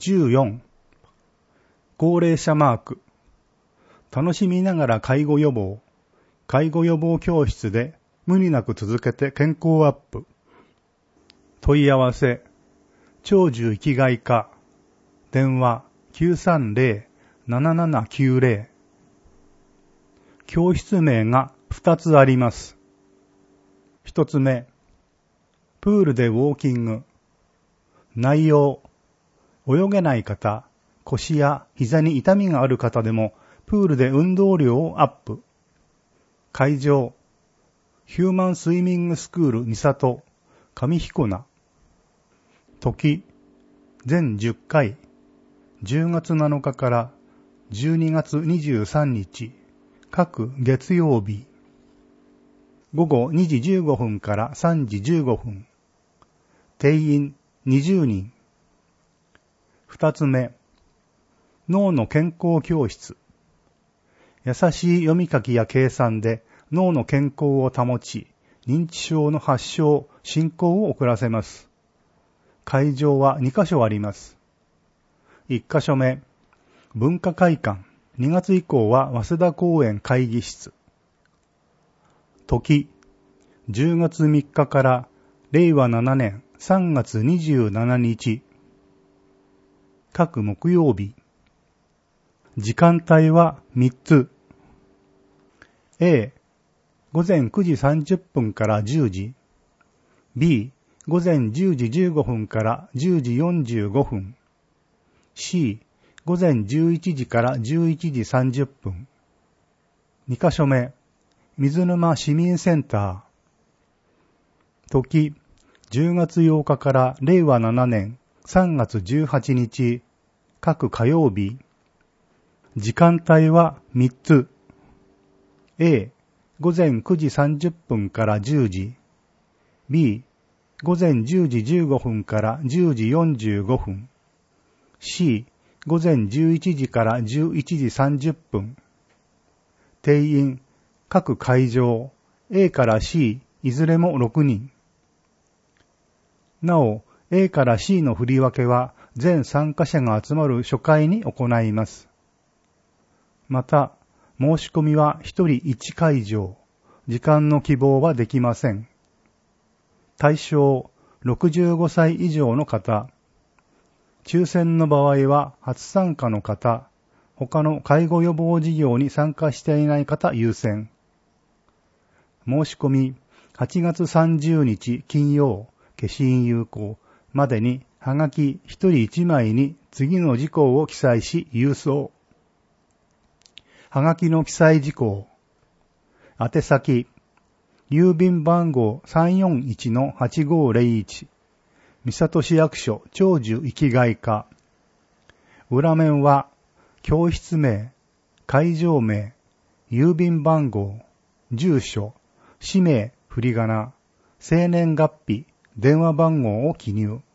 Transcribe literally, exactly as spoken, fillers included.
じゅうよん、高齢者マーク。楽しみながら介護予防。介護予防教室で無理なく続けて健康アップ。問い合わせ、長寿生きがい科。電話 きゅうさんゼロ ななななきゅうゼロ。教室名がふたつあります。ひとつめ、プールでウォーキング。内容、泳げない方、腰や膝に痛みがある方でもプールで運動量をアップ。会場、ヒューマンスイミングスクール三郷、上彦名。時、全じゅっかい、じゅうがつなのかからじゅうにがつにじゅうさんにち、各月曜日。午後にじじゅうごふんからさんじじゅうごふん。定員にじゅうにん。二つ目、脳の健康教室。優しい読み書きや計算で脳の健康を保ち、認知症の発症、進行を遅らせます。会場はにかしょあります。いっかしょめ、文化会館。にがつ以降は早稲田公園会議室。時、じゅうがつみっかかられいわななねんさんがつにじゅうしちにち。各木曜日。時間帯はみっつ。A、午前くじさんじゅっぷんからじゅうじ。B、午前じゅうじじゅうごふんからじゅうじよんじゅうごふん。C、午前じゅういちじからじゅういちじさんじゅっぷん。にかしょめ、水沼市民センター。時、じゅうがつようかかられいわななねんさんがつじゅうはちにち、各火曜日。時間帯はみっつ。A、午前くじさんじゅっぷんからじゅうじ。B、午前じゅうじじゅうごふんからじゅうじよんじゅうごふん。C、午前じゅういちじからじゅういちじさんじゅっぷん。定員、各会場、A から C、いずれもろくにん。なお、A から C の振り分けは全参加者が集まる初回に行います。また、申し込みはひとりいちかいじょう、時間の希望はできません。対象、ろくじゅうごさい以上の方。抽選の場合は初参加の方、他の介護予防事業に参加していない方優先。申し込み、はちがつさんじゅうにち金曜、消印有効までにはがきひとりいちまいに次の事項を記載し郵送。はがきの記載事項。宛先、郵便番号 さんよんいちのはちごーぜろいち、三郷市役所長寿生きがい課。裏面は、教室名、会場名、郵便番号、住所、氏名、振り仮名、生年月日、電話番号を記入。